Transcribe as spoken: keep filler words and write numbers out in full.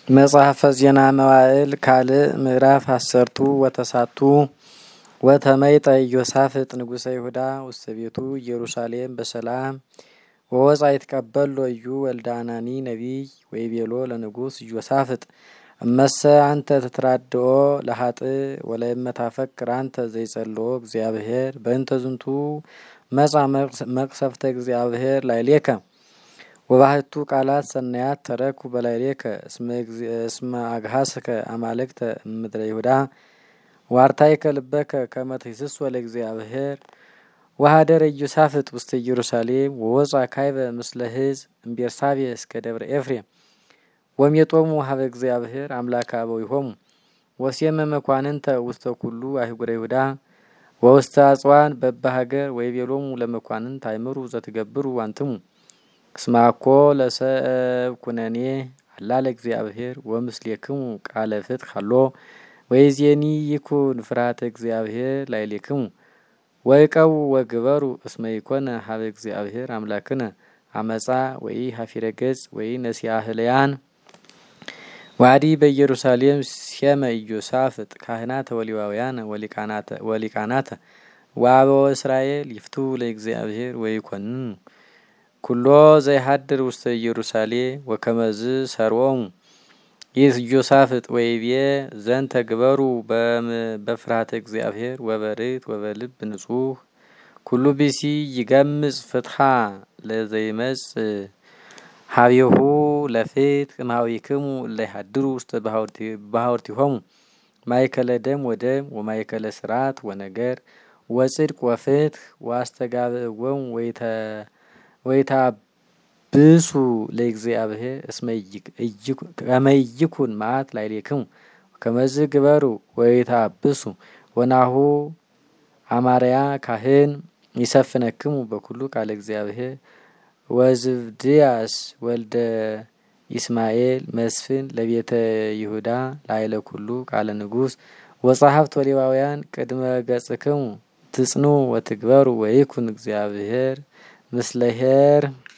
መጽሐፈ ዜና መዋዕል ካልዕ ምዕራፍ አሰርቱ ወተሳቱ ወተመይጠ ኢዮሳፍጥ ንጉሠ ይሁዳ ውስተ ቤቱ ኢየሩሳሌም በሰላም ወወፃ ይትቀበሎ እዩ ወልደ አናኒ ነቢይ ወይቤሎ ለንጉሥ ኢዮሳፍጥ እመሰ አንተ ትትራድኦ ለኃጥእ ወለእመ ታፈቅር አንተ ዘይጸልኦ እግዚአብሔር በእንተ ዝንቱ መጻ መቅሰፍተ እግዚአብሔር ላዕሌከ ወባህቱ ቃላት ሰናያት ተረኩ በላዕሌከ እስመ አግሃስከ አማልክተ እምድረ ይሁዳ ዋርታይከ ልበከ ከመ ትሕስሶ ለእግዚአብሔር ወሀደረ ኢዮሳፍጥ ውስተ ኢየሩሳሌም ወወፃ ካይበ ምስለ ሕዝብ እምቤርሳቤ እስከ ደብረ ኤፍሬም ወሜጦሙ ሀበ እግዚአብሔር አምላከ አበዊሆሙ ወሴመ መኳንንተ ውስተ ኩሉ አህጉረ ይሁዳ ወውስተ አጽዋን በበሀገር ወይቤሎሙ ለመኳንንት አይምሩ ዘትገብሩ አንትሙ እስመ አኮ ለሰብ ኩነኔ አላ ለእግዚአብሔር ወምስሌክሙ ቃለ ፍትሕ ሀሎ ወይዜኒ ይኩን ፍርሃተ እግዚአብሔር ላዕሌክሙ ወይቀው ወግበሩ እስመ ይኮነ ሀበ እግዚአብሔር አምላክነ አመፃ ወይ ሀፊረ ገጽ ወይ ነሲያ ህለያን ዋዲ በኢየሩሳሌም ሴመ ኢዮሳፍጥ ካህናተ ወሌዋውያን ወሊቃናተ ወአበው እስራኤል ይፍቱ ለእግዚአብሔር ወይኮንኑ ኩሎ ዘይሀድር ውስተ ኢየሩሳሌም ወከመዝ ሰርዎሙ ኢዮሳፍጥ ወይቤ ዘንተ ግበሩ በፍርሃተ እግዚአብሔር ወበርት ወበልብ ንጹህ ኩሉ ቢሲ ይገምጽ ፍትሐ ለዘይመጽ ሀቢሁ ለፍትሕ እምኀቤክሙ እለይሀድሩ ውስተ ባሕውርቲሆሙ ማእከለ ደም ወደም ወማእከለ ስርዓት ወነገር ወጽድቅ ወፍትሕ ወአስተጋብእዎሙ ወይታብሱ ለእግዚአብሔር እስመ ይኩን መዓት ላዕሌክሙ ከመዝ ግበሩ ወይታብሱ ወናሁ አማርያ ካህን ይሰፍነክሙ በኩሉ ቃለ እግዚአብሔር ወዝብድያስ ወልደ ኢስማኤል መስፍን ለቤተ ይሁዳ ላዕለ ኩሉ ቃለ ንጉሥ ወጸሐፍት ወሌዋውያን ቅድመ ገጽክሙ ትጽኑ ወትግበሩ ወይኩን እግዚአብሔር ምስለ ኄር